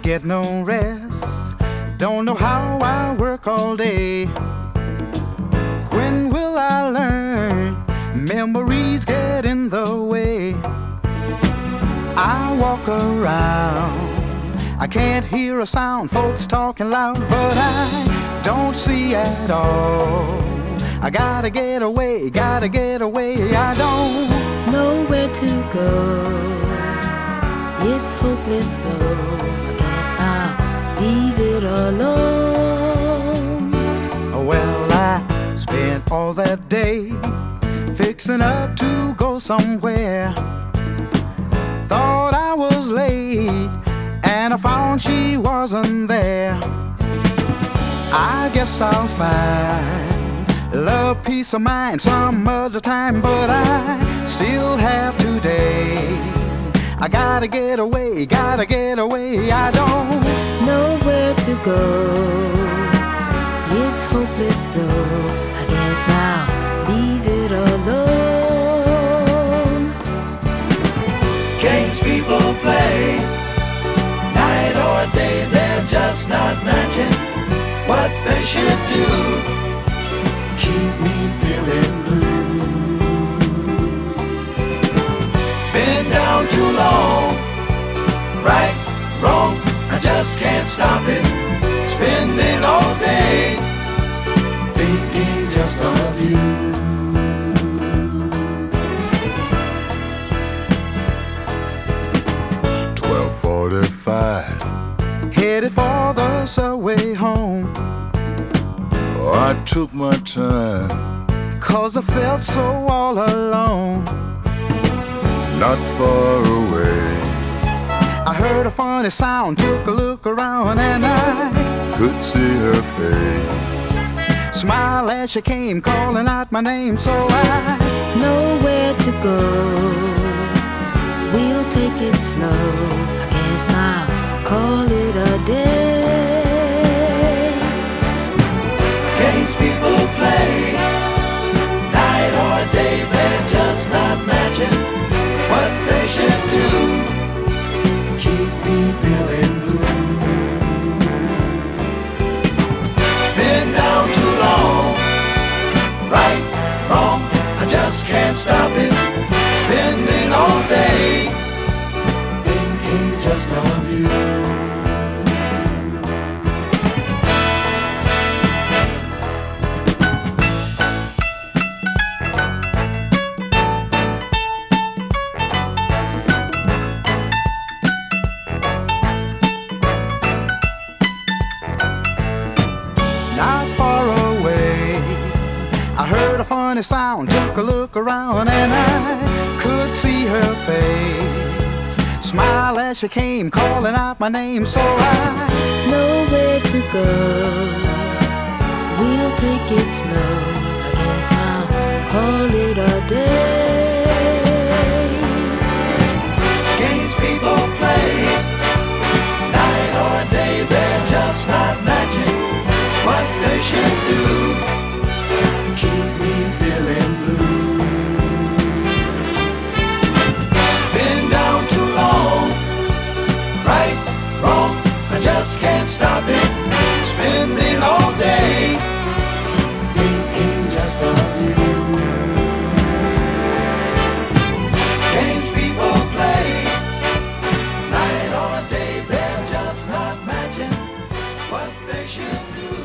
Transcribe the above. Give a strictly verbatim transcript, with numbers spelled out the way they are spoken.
get no rest. Don't know how I work all day. When will I learn? Memories get in the way. I walk around, I can't hear a sound, folks talking loud, but I don't see at all. I gotta get away, gotta get away, I don't know where to go. It's hopeless, so I guess I'll leave it alone. Well, I spent all that day fixing up to go somewhere. Thought I was late, and I found she wasn't there. I guess I'll find love, peace of mind some other time, but I still have today. I gotta get away, gotta get away, I don't know where to go. It's hopeless, so I guess I'll leave it alone. Games people play, night or day, they're just not matching what they should do. Keep me feeling blue. Been down too long, right, wrong, I just can't stop it. Spending all day thinking just of you. twelve forty-five, headed for the subway home. Oh, I took my time, 'cause I felt so all alone. not far away. I heard a funny sound, took a look around, and I Could see her face. smiled as she came, calling out my name, so I know where to go. We'll take it slow. I guess I'll call it a day. Games people play, night or day, they're just not matching what they should do. Keeps me feeling blue. Been down too long, right, wrong, I just can't stop it. Spending all day thinking just of you. not far away. I heard a funny sound, took a look around, and I could see her face. Smile as she came, calling out my name, so I know where to go. We'll take it slow. I guess I'll call it a day. Games people play, night or day, they're just not matching what they should do. Keep me feeling blue. Been down too long, right, wrong, I just can't stop it. Spending all day thinking just of you. Games people play, night or day, they're just not matching what they should do.